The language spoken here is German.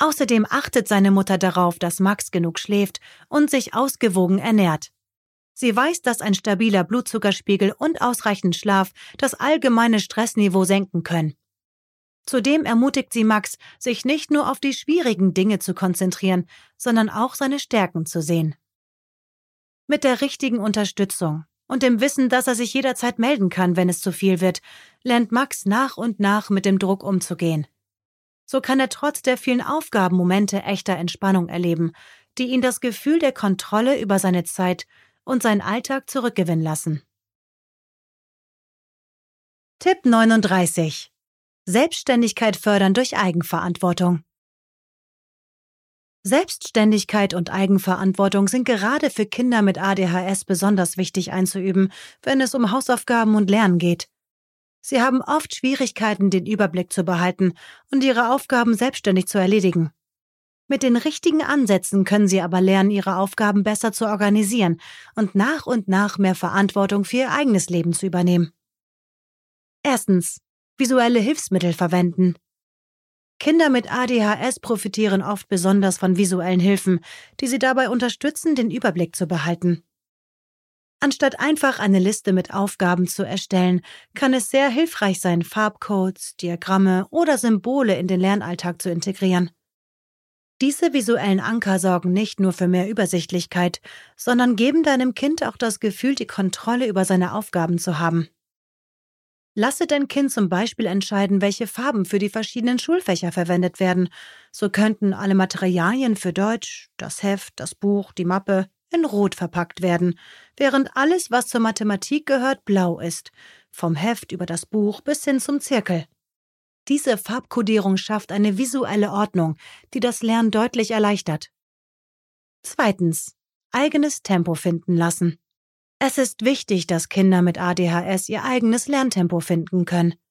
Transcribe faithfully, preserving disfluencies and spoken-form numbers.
Außerdem achtet seine Mutter darauf, dass Max genug schläft und sich ausgewogen ernährt. Sie weiß, dass ein stabiler Blutzuckerspiegel und ausreichend Schlaf das allgemeine Stressniveau senken können. Zudem ermutigt sie Max, sich nicht nur auf die schwierigen Dinge zu konzentrieren, sondern auch seine Stärken zu sehen. Mit der richtigen Unterstützung und dem Wissen, dass er sich jederzeit melden kann, wenn es zu viel wird, lernt Max nach und nach mit dem Druck umzugehen. So kann er trotz der vielen Aufgaben Momente echter Entspannung erleben, die ihn das Gefühl der Kontrolle über seine Zeit und seinen Alltag zurückgewinnen lassen. Tipp neununddreißig. Selbstständigkeit fördern durch Eigenverantwortung. Selbstständigkeit und Eigenverantwortung sind gerade für Kinder mit A D H S besonders wichtig einzuüben, wenn es um Hausaufgaben und Lernen geht. Sie haben oft Schwierigkeiten, den Überblick zu behalten und ihre Aufgaben selbstständig zu erledigen. Mit den richtigen Ansätzen können sie aber lernen, ihre Aufgaben besser zu organisieren und nach und nach mehr Verantwortung für ihr eigenes Leben zu übernehmen. Erstens. Visuelle Hilfsmittel verwenden. Kinder mit A D H S profitieren oft besonders von visuellen Hilfen, die sie dabei unterstützen, den Überblick zu behalten. Anstatt einfach eine Liste mit Aufgaben zu erstellen, kann es sehr hilfreich sein, Farbcodes, Diagramme oder Symbole in den Lernalltag zu integrieren. Diese visuellen Anker sorgen nicht nur für mehr Übersichtlichkeit, sondern geben deinem Kind auch das Gefühl, die Kontrolle über seine Aufgaben zu haben. Lasse dein Kind zum Beispiel entscheiden, welche Farben für die verschiedenen Schulfächer verwendet werden. So könnten alle Materialien für Deutsch, das Heft, das Buch, die Mappe in Rot verpackt werden, während alles, was zur Mathematik gehört, blau ist, vom Heft über das Buch bis hin zum Zirkel. Diese Farbkodierung schafft eine visuelle Ordnung, die das Lernen deutlich erleichtert. Zweitens. Eigenes Tempo finden lassen. Es ist wichtig, dass Kinder mit A D H S ihr eigenes Lerntempo finden können.